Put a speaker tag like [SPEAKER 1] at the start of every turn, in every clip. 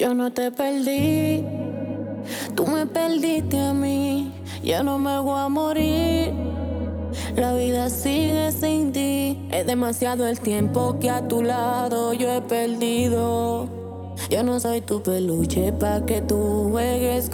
[SPEAKER 1] Yo no te perdí, tú me perdiste a mí. Ya no me voy a morir, la vida sigue sin ti. Es demasiado el tiempo que a tu lado yo he perdido. Yo no soy tu peluche pa' que tú juegues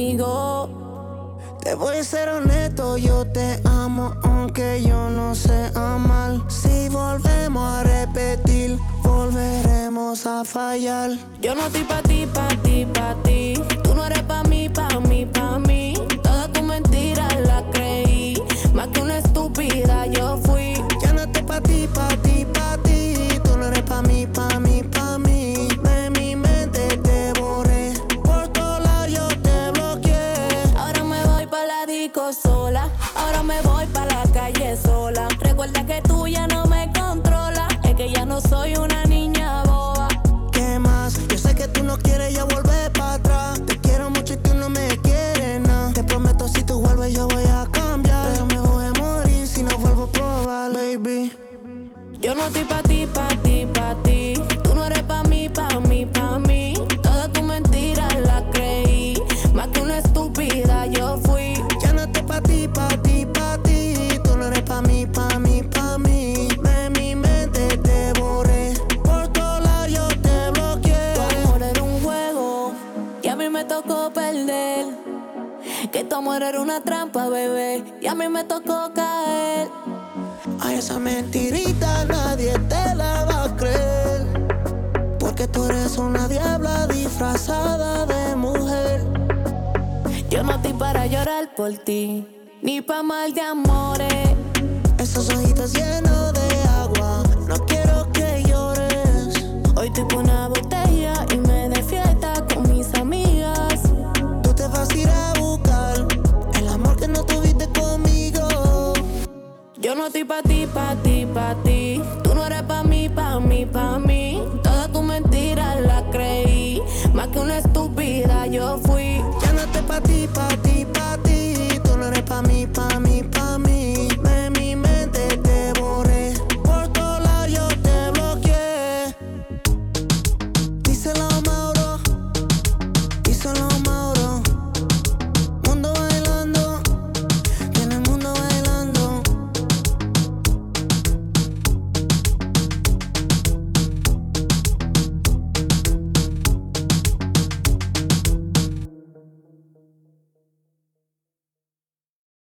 [SPEAKER 1] conmigo.
[SPEAKER 2] Te voy a ser honesto, yo te amo aunque yo no sé amar. Si volvemos a repetir, volveremos a fallar.
[SPEAKER 1] Yo no estoy pa' ti, pa' ti, pa' ti. Tú no eres pa' mí, pa' mí, pa' mí. Toda tu mentira la creí. Más que una estúpida yo fui.
[SPEAKER 2] Ya no estoy pa' ti, pa' ti, pa' ti. Tú no eres pa' mí, pa' mí, pa' mí. De mi mente te borré, por todos lados yo te bloqueé.
[SPEAKER 1] Ahora me voy pa' la disco sola. Ahora me voy pa' la calle sola. Recuerda que tú ya no me controlas. Es que ya no soy una niña boba.
[SPEAKER 2] ¿Qué más? Yo sé que tú no quieres ya volver pa' atrás. Te quiero mucho y tú no me quieres nada. Te prometo si tú vuelves yo voy a cambiar. Pero me voy a morir si no vuelvo a probar, baby.
[SPEAKER 1] Yo no estoy pa' ti, pa' ti, pa' ti. Tú no eres pa' mí, pa' mí, pa' mí. Toda tu mentira la creí. Más que una estúpida yo fui.
[SPEAKER 2] Ya no estoy pa' ti, pa' ti, pa' ti. Tú no eres pa' mí, pa' mí, pa' mí. De mi mente te borré, por todos lados yo te bloqueé.
[SPEAKER 1] Tu amor era un juego y a mí me tocó perder. Que tu amor era una trampa, bebé, y a mí me tocó caer.
[SPEAKER 2] A esa mentirita nadie te la va a creer, porque tú eres una diabla disfrazada de mujer.
[SPEAKER 1] Yo no estoy para llorar por ti, ni pa' mal de amores.
[SPEAKER 2] Esos ojitos llenos de agua, no quiero que llores.
[SPEAKER 1] Hoy estoy con una botella y me de fiesta con mis amigas.
[SPEAKER 2] Tú te vas a ir a buscar el amor que no tuviste conmigo.
[SPEAKER 1] Yo no estoy pa' ti, pa' ti.